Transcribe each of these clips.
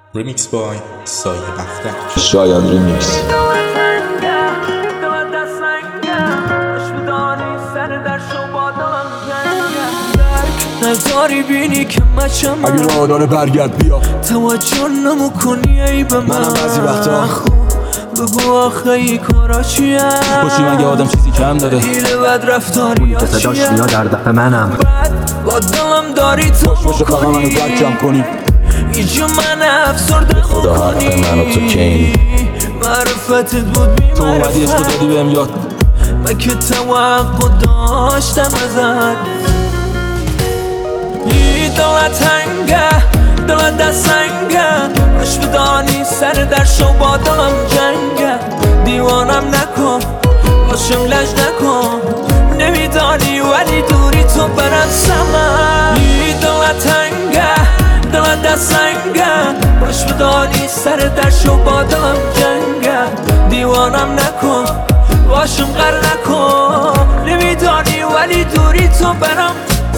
ریمیکس بای سایه اختر. شاید ریمیکس. نزاری بینی که مچم اگه راه داره برگرد بیا، توجه نمکنی ای به منم بعضی وقتا بگو آخه ای کارا چیه باشی مگه آدم چیزی کم داره دیل بد رفتاری ها صداش چیه میاد در دفع منم بعد با دلم داری تو باشه فقط منو درکم کنی. ایجا من افسرده خدا حق من و تو کین. معرفتت بود بی تو اومدی عشق معرفت دادی بهم یاد من که توقع داشتم ازت دلت تنگه دلت دستنگه باش بدانی سر در شو با دلم جنگه دیوانم نکن باشم لج نکن نمیدانی ولی دوری تو برم سمن دلت تنگه دلت دستنگه باش بدانی سر در شو با دلم جنگه دیوانم نکن باشم غر نکن نمیدانی ولی دوری تو برم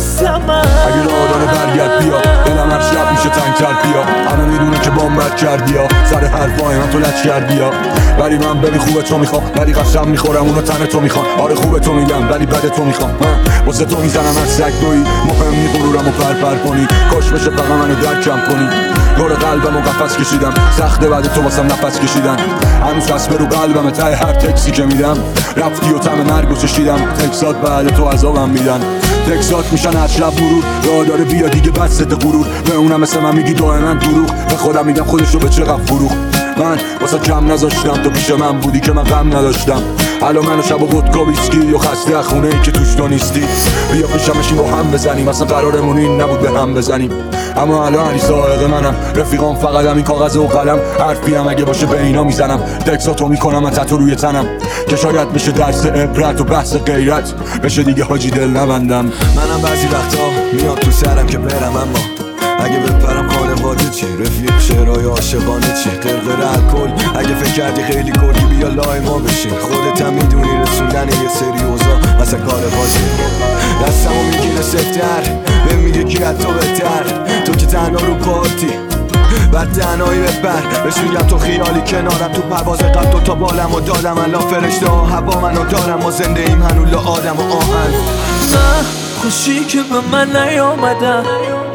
اگه راه داره برگرد بیا، دلم هر شب میشه تنگتر بیا. همه میدونه که بامبت کردی یا سر حرفای من تو لچ کردی یا ولی من ببین خوبه تو میخوام ولی قسم میخورم اونو تن تو میخوام. آره خوبه تو میگم ولی بده تو میخوام. واسه تو میزنم از سگ دوی مهم نی غرورم و پرپر کنی. کاش بشه فقط منو درکم کنی. دور قلبم و قفس کشیدم سخته بعد تو واسم نفس کشیدن. هنوز قصبه رو قلبم ته هر تکسی که میدم. رفتی و طعم مرگو چشیدم. تکسات بعد تو عذابم میدن. تکسات میشن هر شب مرور. راه داره بیا دیگه بس غرور. به اونم مثل من میگی دائما دروغ. به خودم میگم خودشو به چقدر فروخت. من واسه کم نذاشتم تو پیش من بودی که من غم نداشتم. الان منو شب و ودکا ویسکی و خسته خونه ای که توش تو نیستی. بیا پیشم بشین با هم بزنیم اصلا قرارمون این نبود به هم بزنیم. اما الان علی سائق منم رفیقام فقط همین کاغذ و قلم. حرفی هم اگه باشه به اینا میزنم. تکساتو میکنم من تتو روی تنم که شاید بشه درس عبرت و بحث غیرت بشه دیگه حاجی دل نبندم. منم بعضی وقتا میاد تو سرم که برم اما اگه بپرم خانواده چی رفیق شعرهای عاشقانه چی قرقر الکل اگه فکر کردی خیلی کلی بیا لای ما بشین. خودت هم میدونی رسوندن یه سری اوضاع مثلا کار بازی دستمو میگیره سفتر به میگه کی از تو بهتر. تو که تنها رو پارتی بعد تنهایی بپر بهش میگم تو خیالی کنارم. تو پرواز قبل تو تا بالم و دادم الان فرشته ها هوا منو دارم. ما زنده ایم هنوز آدم و آهن. نه خوشی که به من نیامدن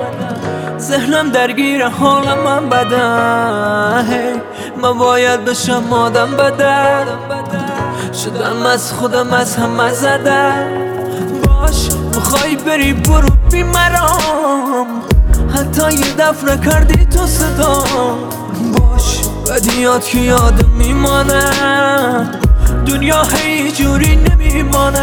ذهنم درگیر حال من بده. من باید بشم آدم بده شدم از خودم از همه زده. باش میخوای بری برو بی مرام حتی یه دفع نکردی تو صدا. باش بدیات که یادم میمانه دنیا هی جوری نمیمانه.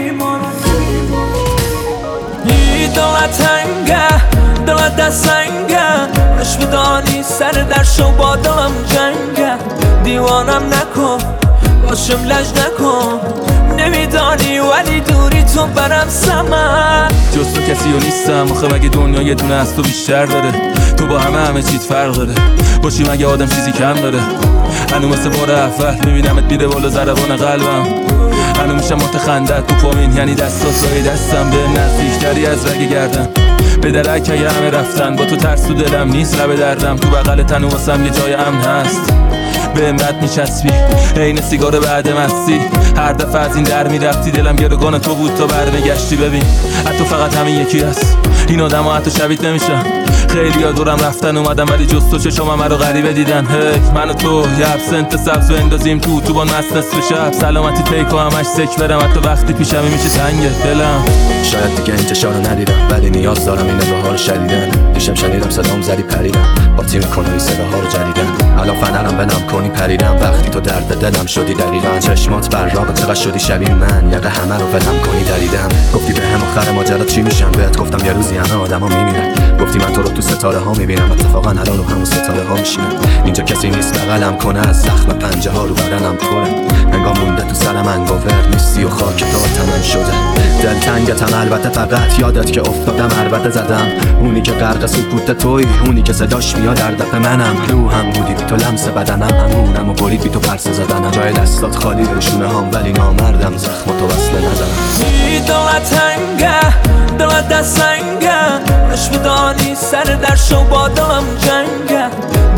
دلت تنگه دلت دستنگه باش بدانی سر در شو با دلم جنگه دیوانم نکن باشم لج نکن نمیدانی ولی دوری تو برم سمن. جز تو کسی و نیستم آخه مگه دنیا یه دونه از تو بیشتر داره. تو با همه چیز فرق داره. باشی مگه آدم چیزی کم داره. هنو مثل بار اول میبینمت میره بالا ضربان قلبم. هنو میشم متخندت تو پامین یعنی دستات رای دستم به نزدیکتری از رگ گردن. به درک اگه همه رفتن با تو ترس تو دلم نیست لب دردم. تو بغل تن واسم یه جای امن هست به امرت میچسبی عین سیگار بعد مستی. هر دفعه از این در میرفتی دلم گروگان تو بود تا برنگشتی. ببین حتی فقط همین یکی هست این آدم ها حتی شبیت نمیشن. خیلی ها دورم رفتن اومدم ولی جز تو چشم همه رو غریبه دیدن. من و تو یه ابسنت سبز و اندازیم تو بان مست نصف شب. سلامتی تیک و همش سک برم حتی وقتی پیشمی میشه تنگه دلم. شاید دیگه انتشار رو ندیدم ولی نیاز دارم این نگاه ها رو شدیدن. دیشم شنیدم صدام زدی پریدم باطی میکنه این صداها رو جدیدن. الان فنرم بنام کنی پریدم وقتی تو درد دلم شدی دقیقا. چشمات براق چقدر شدی شبیه من یقه همه رو ولم کنی دریدم. گفتی به هم آخر ماجرا چی میشن بهت گفتم یه روزی همه آدما میمیرن. گفتی من تو رو تو ستاره ها میبینم اتفاقا الان رو همون ستاره ها میشینم. اینجا کسی نیست بغلم کنه از زخم پنجه ها رو بدنم پره. انگار مونده تو سر من باور نیستی و خاک تا تنم شده. دلتنگتم البته فقط یادت که افتادم البته زدم. اونی که غرق سکوت توی اونی که صداش میاد در دفع منم. روحم بودی بی تو لمس بدنم همونم و برید بی تو پرسه زدنم. جای دستات خالی روشونه هم ولی نامردم زخم تو وصله نزنم. دلت تنگه دلت دستنگه باش بدانی سر در شو با دلم جنگه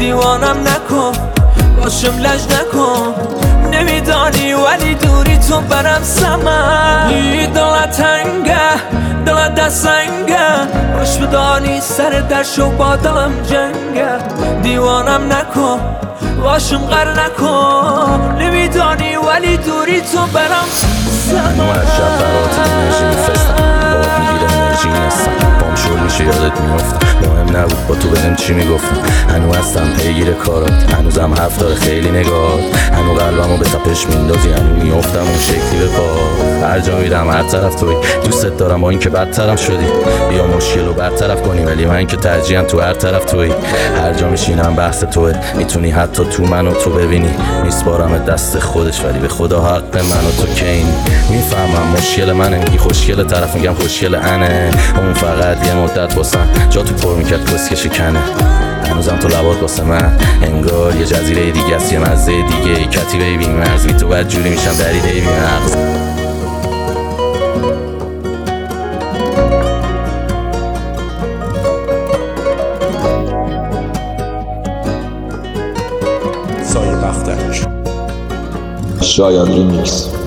دیوانم نکن باشم لج نکن نمیدانی ولی دوری تو برم سمن دلت تنگه دلت دستنگه باش بدانی سر در شو با دلم جنگه دیوانم نکن باشم غر نکن نمیدانی ولی دوری تو برم سمن منو از شب برات انرژی میفرستم باب میگیره انرژی نیستم پام شور میشه یادت میافتم مهم نبود با تو بدم چی میگفتم هنو هستم پیگیر کارات هنوزم حرف داره خیلی نگاه هنو قلبمو به تپش میندازی هنو میافتم اون شکلی به پا هر جا میرم هر طرف توی دوستت دارم با این که بدترم شدی بیا مشکل رو برطرف کنی ولی من که ترجیحاً تو هر طرف توی هر جا میشینم بحث توه میتونی حتی تو منو تو ببینی میسپارم دست خودش ولی به خدا حق منو تو کینی میفهمم مشکل منه میگی خوشگل طرف میگم خوشگل انه اون فقط یه مدت باسم جا تو پر میکرد کسکشی کنه هنوزم تو لبات واسه من انگار یه جزیره دیگه است یه مزه دیگه کتیبه بی مرز بی تو بد جوری میشم دریده بی مغز سایه بختک شاید ریمیکس